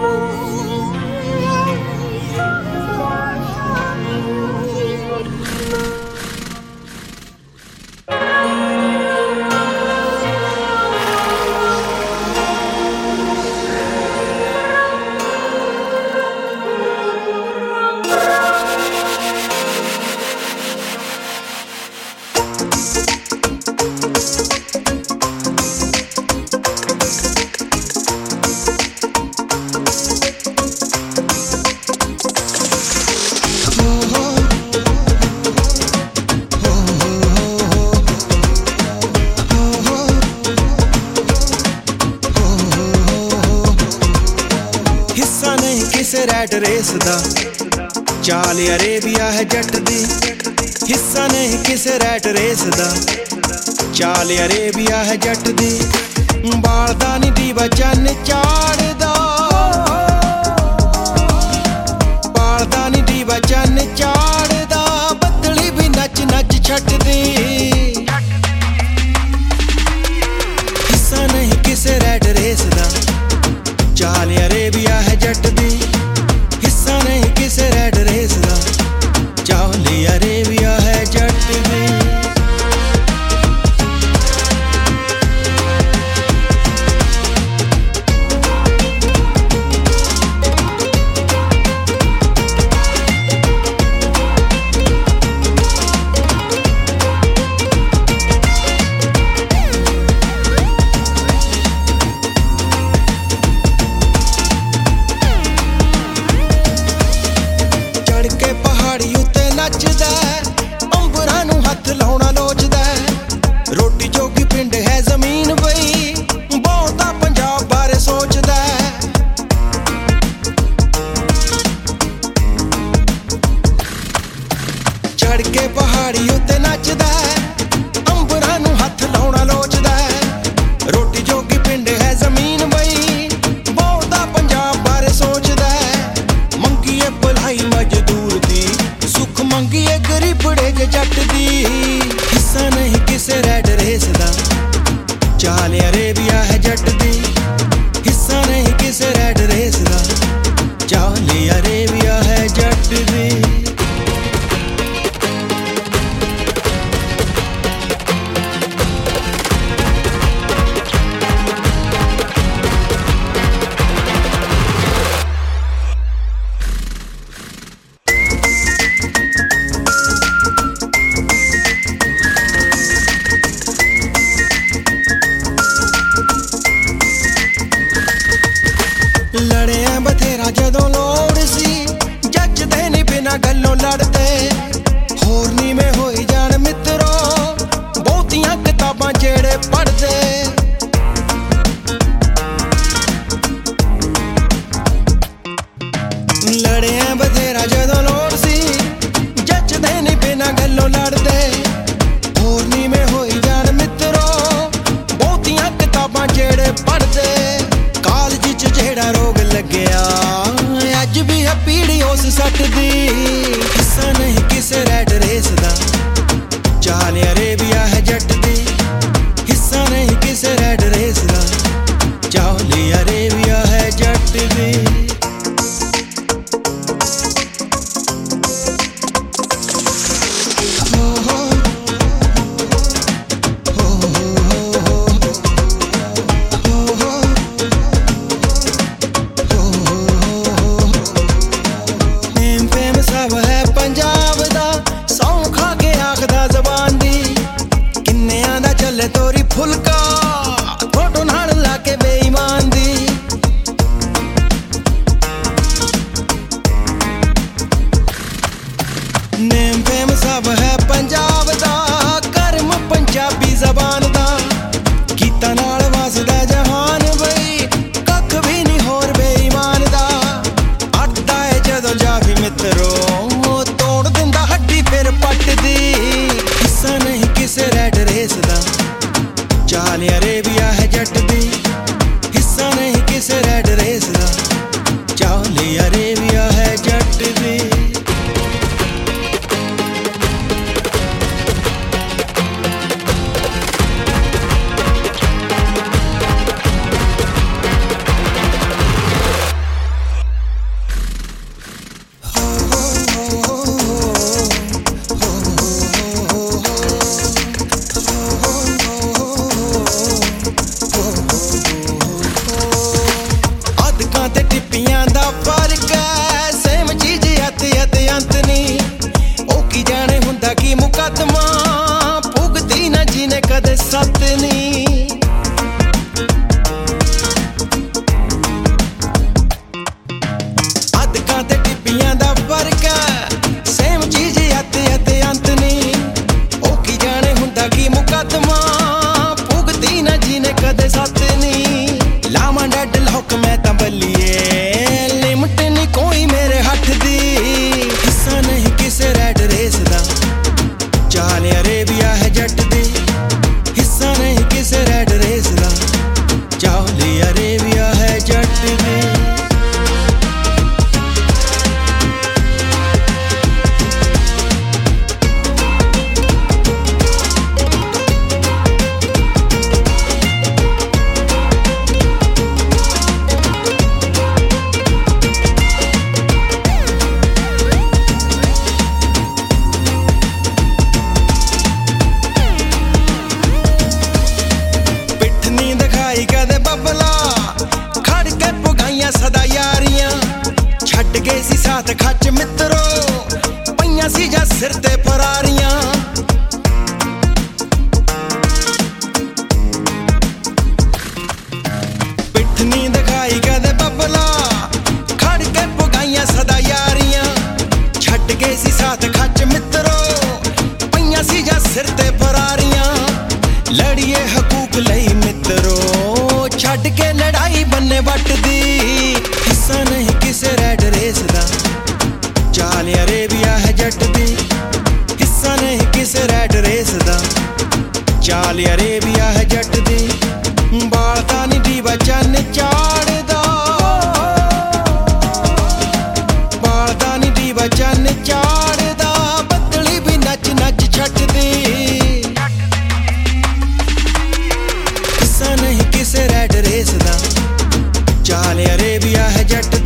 Rat race दा चाल Arabia है जट दी, हिस्सा नहीं किसे रैट रेस दा चाल अरेबिया है जट दी। बालदा नी दीवा चन चाड़दा, बालदा नी दीवा चन चाड़दा, बदली भी नच नच छटदी। हिस्सा नहीं किसे रैट रेस दा चाल अरेबिया है जट दी, हिस्सा नहीं किसे रैट रेस दा चाल अरेबिया है जट दी। नचदा अंबरां नूं हथ लाउणा लोचदा, रोटी जोगी पिंड है जमीन बई, बहुता पंजाब बारे सोचदा। चढ़ के पहाड़ी उत्ते नचदा अंबरां नूं हथ लाउणा लोचदा, रोटी जोगी पिंड है जमीन बई, बहुता पंजाब बारे सोचदा। मंगीए भलाई मजदूर दी, सुख मंगीए गरीबड़े जे जट दी। हिस्सा नहीं किसे रैट रेस दा चाल अरेबिया है जट दी, हिस्सा नहीं किसे रैट रेस दा चाल अरेबिया है जट दी। लड़िया बथेरा जदों लोड़ सी, जचदे नी बिना गल्लों लड़दे, होर नी में होई जान मित्रो बहुतियां किताबां जेड़े पढ़दे। लड़िया बथेरा जदों लोड़ सी, जचदे नी बिना गल्लों लड़दे, होर नी में होई जान मित्रो बहुतियां किताबां जेड़े पढ़दे। कालज च जेड़ा रोग लग्या अज भी है पीड़ी उस सट दी। हिस्सा नहीं किसे रैट रेस दा चाल अरेबिया है जट दी, हिस्सा नहीं किसे रैट रेस दा चाल अरेबिया है जट दी। ਪਗਾਈਆਂ ਸਦਾ ਯਾਰੀਆਂ ਛੱਡ ਗਏ ਸੀ ਸਾਥ ਖੱਚ ਮਿੱਤਰੋ ਪਈਆਂ ਸੀ ਜਾਂ ਸਿਰ ਤੇ ਫਰਾਰੀਆਂ ਪਿੱਠ ਨਹੀਂ ਦਿਖਾਈ ਕਦੇ ਬੱਬਲਾ ਖੜ ਕੇ ਪਗਾਈਆਂ ਸਦਾ ਯਾਰੀਆਂ ਛੱਡ ਗਏ ਸੀ ਸਾਥ ਖੱਚ ਮਿੱਤਰੋ ਪਈਆਂ ਸੀ ਜਾਂ ਸਿਰ ਤੇ ਫਰਾਰੀਆਂ ਲੜੀਏ ਹਕੂਕ ਲਈ ਮਿੱਤਰੋ ਛੱਡ ਕੇ ਲੜਾਈ ਬੰਨੇ ਵੱਟ ਦੀ ਹਿੱਸਾ ਨਹੀਂ ਕਿਸੇ ਰੈਡ ਰੇਸ ਦਾ ਚਾਲ ਅਰੇਬੀਆ ਹੈ ਜੱਟ ਦੀ ਹਿੱਸਾ ਨਹੀਂ ਕਿਸੇ ਰੈਡ ਰੇਸ ਦਾ ਚਾਲ ਅਰੇਬੀਆ ਹੈ ਜੱਟ ਦੀ ਬਾਲਦਾ ਨੀ ਦੀਵਾ ਚੰਨ ਚਾੜਦਾ ਬਾਲਦਾ ਨੀ ਦੀਵਾ ਚੰਨ ਚਾੜਦਾ ਬੱਦਲੀ ਵੀ ਨੱਚ ਨੱਚ ਛੱਡਦੀ ਹਿੱਸਾ ਨਹੀਂ ਕਿਸੇ ਰੈਡ ਰੇਸ ਦਾ ਚਾਲ ਅਰੇਬੀਆ ਹੈ ਜੱਟ